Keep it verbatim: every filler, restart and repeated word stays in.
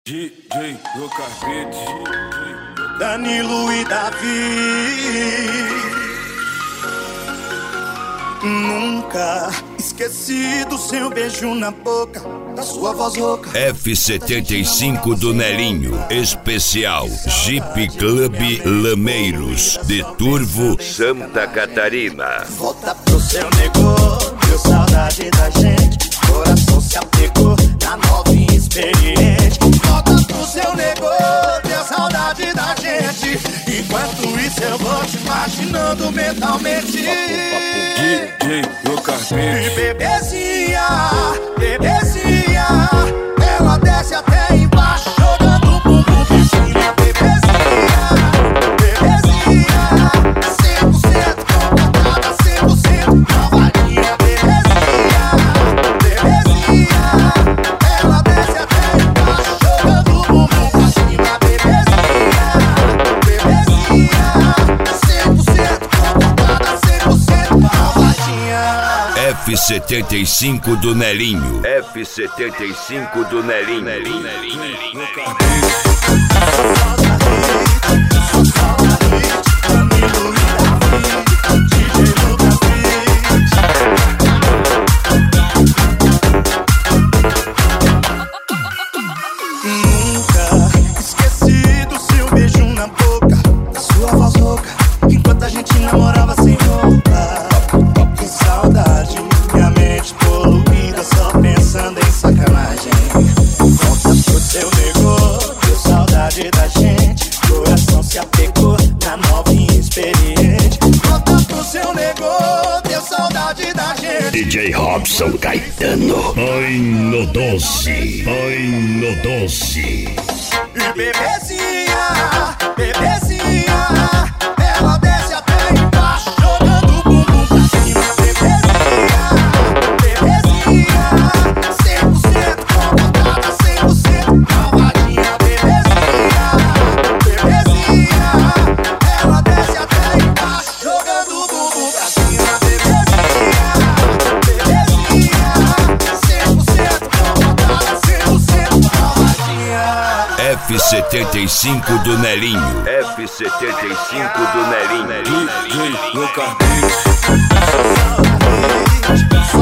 D J no carpete, Danilo e Davi. Nunca esqueci do seu beijo na boca, da sua voz rouca. F setenta e cinco do Nelinho, especial Jeep Club Lameiros, de Turvo, Santa Catarina. Volta pro seu negócio, deu saudade da gente. Coração se apegou na nova e experiente. Volta pro seu negócio, deu saudade da gente. Enquanto isso eu vou te imaginando mentalmente. D J no E carpete, bebezinha, bebezinha, ela desce até embaixo, jogando o bumbum pra cima. Bebezinha, bebezinha, cem por cento contratada, cem por cento novinha. Bebezinha, bebezinha, ela desce até embaixo, jogando o bumbum pra cima. Bebezinha, bebezinha, cem por cento contratada, cem por cento novinha. F setenta e cinco do Nelinho, F setenta e cinco do Nelinho. no carpete. Nunca esqueci do seu beijo na boca, da sua voz rouca, enquanto a gente namorava sem roupa. Que saudade, minha mente poluída, só pensando em sacanagem. Conta pro seu negócio, deu saudade da gente. Coração se apegou na nova e experiente. Conta pro seu negócio, deu saudade da gente. D J Robson Caetano. Ai no doze, ai no doze. E bebezinha, bebezinha, ela desce até embaixo, jogando o bumbum pra cima. Bebezinha, bebezinha, cem por cento contratada, cem por cento novinha. Bebezinha, bebezinha, ela desce até embaixo, jogando o bumbum pra cima. Bebezinha, bebezinha, cem por cento contratada, cem por cento novinha. F setenta e cinco do Nelinho, F setenta e cinco do Nelinho. D J no carpete, Saudade,